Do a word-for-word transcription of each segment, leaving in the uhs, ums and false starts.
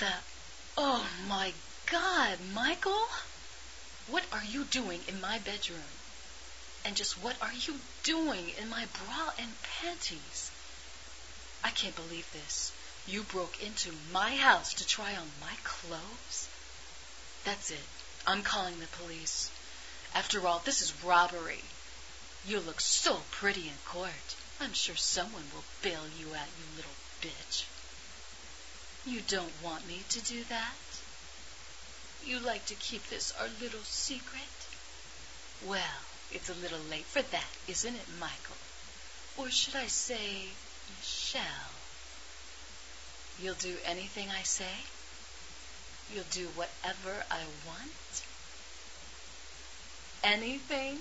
the... Oh, my God, Michael? What are you doing in my bedroom? And just what are you doing in my bra and panties? I can't believe this. You broke into my house to try on my clothes? That's it. I'm calling the police. After all, this is robbery. You look so pretty in court. I'm sure someone will bail you out, you little bitch. You don't want me to do that? You like to keep this our little secret? Well, it's a little late for that, isn't it, Michael? Or should I say, Michelle? You'll do anything I say? You'll do whatever I want? Anything?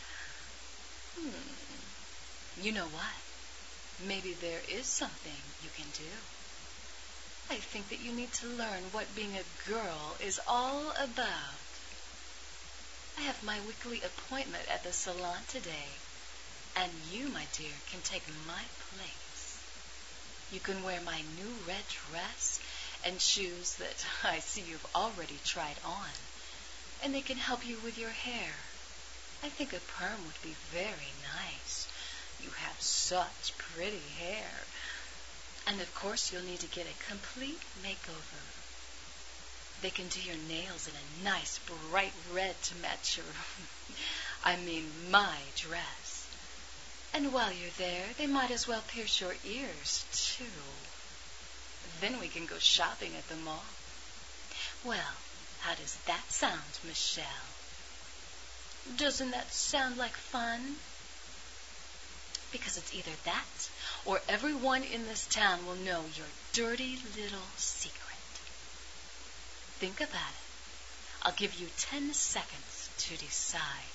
Hmm. You know what? Maybe there is something you can do. I think that you need to learn what being a girl is all about. I have my weekly appointment at the salon today, and you, my dear, can take my place. You can wear my new red dress and shoes that I see you've already tried on, and they can help you with your hair. I think a perm would be very nice. You have such pretty hair. And of course you'll need to get a complete makeover. They can do your nails in a nice bright red to match your, I mean my dress. And while you're there, they might as well pierce your ears too. Then we can go shopping at the mall. Well, how does that sound, Michelle? Doesn't that sound like fun? Because it's either that, or everyone in this town will know your dirty little secret. Think about it. I'll give you ten seconds to decide.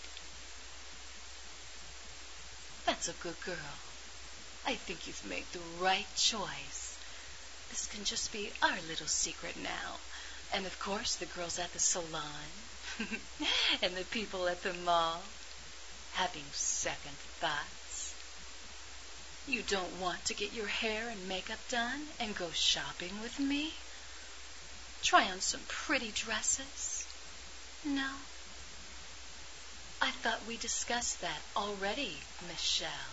That's a good girl. I think you've made the right choice. This can just be our little secret now. And of course, the girls at the salon and the people at the mall having second thoughts. You don't want to get your hair and makeup done and go shopping with me? Try on some pretty dresses? No? I thought we discussed that already, Michelle.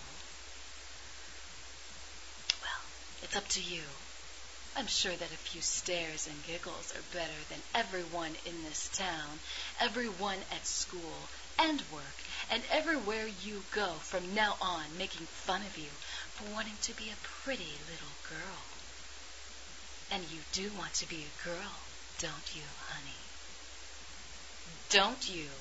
Well, it's up to you. I'm sure that a few stares and giggles are better than everyone in this town, everyone at school and work, and everywhere you go from now on making fun of you for wanting to be a pretty little girl. And you do want to be a girl, don't you, honey? Don't you?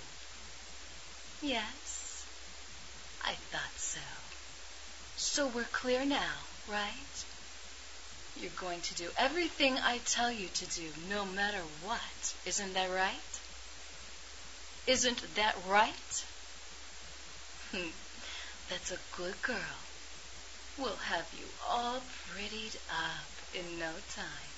Yes, I thought so. So we're clear now, right? You're going to do everything I tell you to do, no matter what. Isn't that right? Isn't that right? That's a good girl. We'll have you all prettied up in no time.